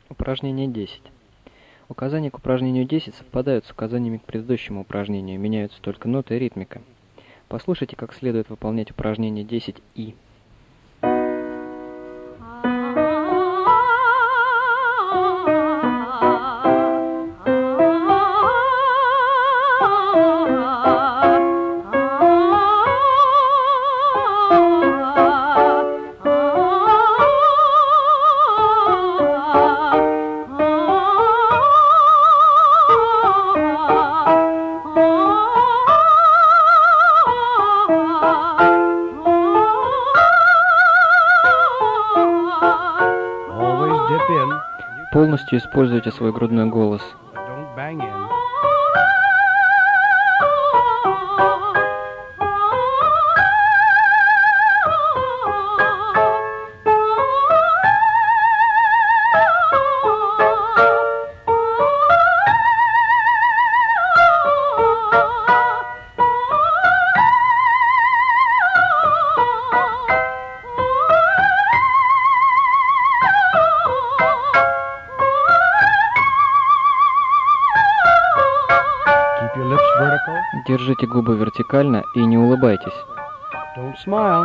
Упражнение 10. Указания к упражнению 10 совпадают с указаниями к предыдущему упражнению, меняются только ноты и ритмика. Послушайте, как следует выполнять упражнение 10И. Always dip in, Полностью используйте свой грудной голос. but don't bang in. Keep your lips vertical. Держите губы вертикально и не улыбайтесь. Don't smile.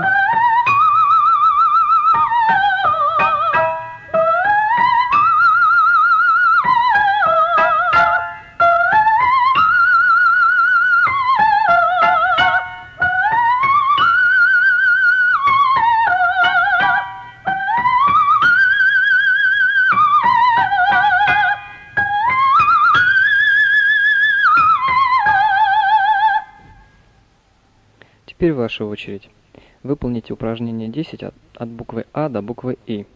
Теперь ваша очередь. Выполните упражнение 10 от буквы А до буквы И.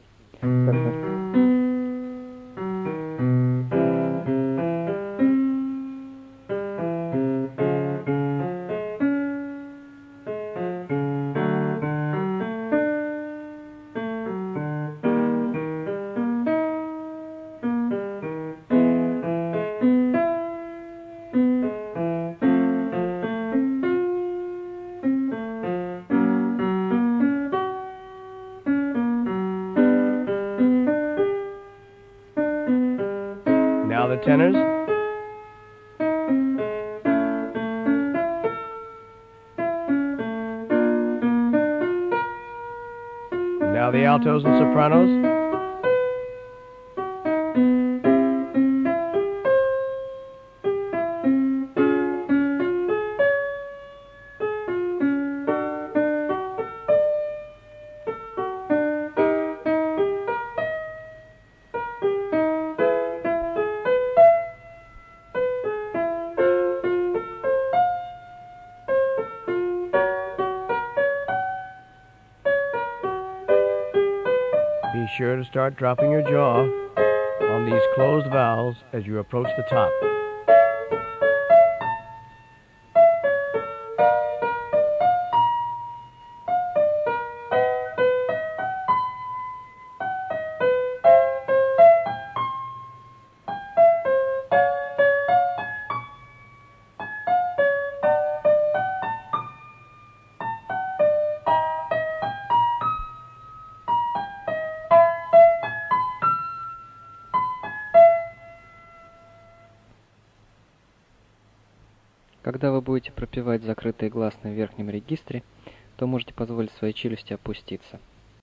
Now the tenors. Now the altos and sopranos. Be sure to start dropping your jaw on these closed vowels as you approach the top. Когда вы будете пропевать закрытые гласные в верхнем регистре, то можете позволить своей челюсти опуститься.